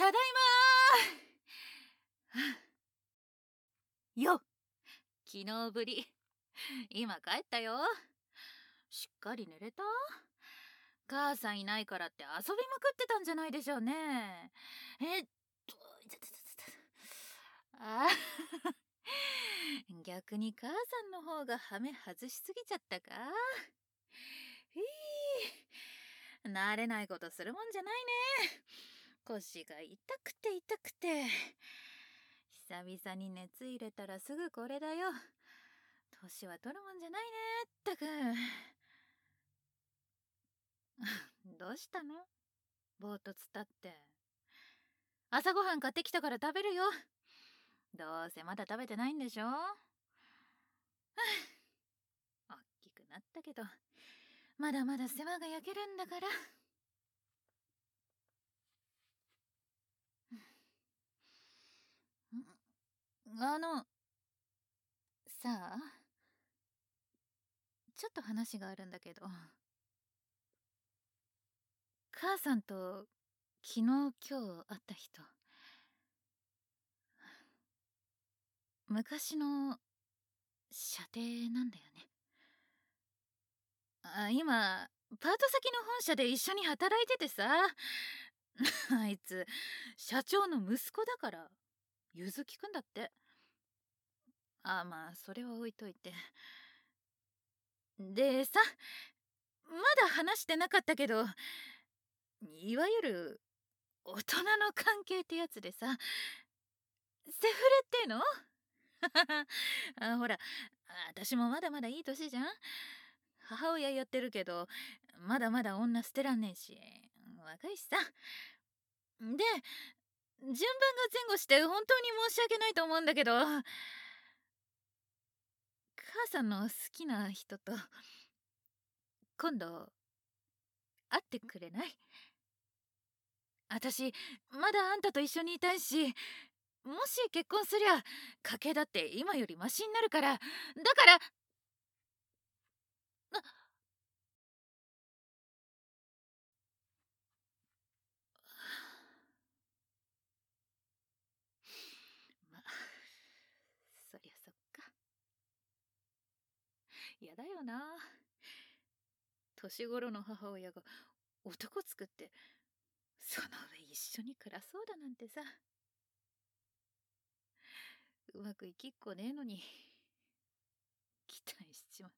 ただいまーよっ、昨日ぶり。今帰ったよ。しっかり寝れた？母さんいないからって遊びまくってたんじゃないでしょうね。えっと、いたたたたたあー逆に母さんの方がハメ外しすぎちゃったか？ひー、慣れないことするもんじゃないね。腰が痛くて痛くて。久々に熱入れたらすぐこれだよ。年は取るもんじゃないね、ったく。どうしたの？ぼーっとつったって。朝ごはん買ってきたから食べるよ。どうせまだ食べてないんでしょ？おっきくなったけど、まだまだ世話が焼けるんだから。さあ、ちょっと話があるんだけど、母さんと昨日今日会った人、昔の舎弟なんだよね。今パート先の本社で一緒に働いててさ。あいつ社長の息子だから融通きくんだって。まあそれは置いといて。でさ、まだ話してなかったけど、いわゆる大人の関係ってやつでさ、セフレっての？ほら、私もまだまだいい年じゃん。母親やってるけど、まだまだ女捨てらんねえし、若いしさ。で、順番が前後して本当に申し訳ないと思うんだけど、母さんの好きな人と今度会ってくれない？私まだあんたと一緒にいたいし、もし結婚すりゃ家計だって今よりマシになるから。だからま、そりゃそっか。やだよな、年頃の母親が男作ってその上一緒に暮らそうだなんてさ。うまくいきっこねえのに期待しちまって。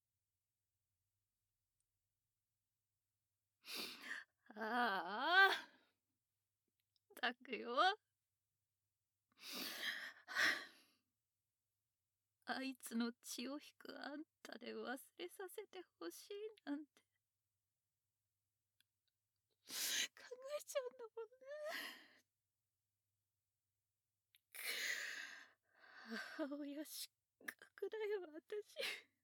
ああ、たくよ。あいつの血を引くあんたで忘れさせてほしいなんて考えちゃうんだもんね。母親失格だよ私。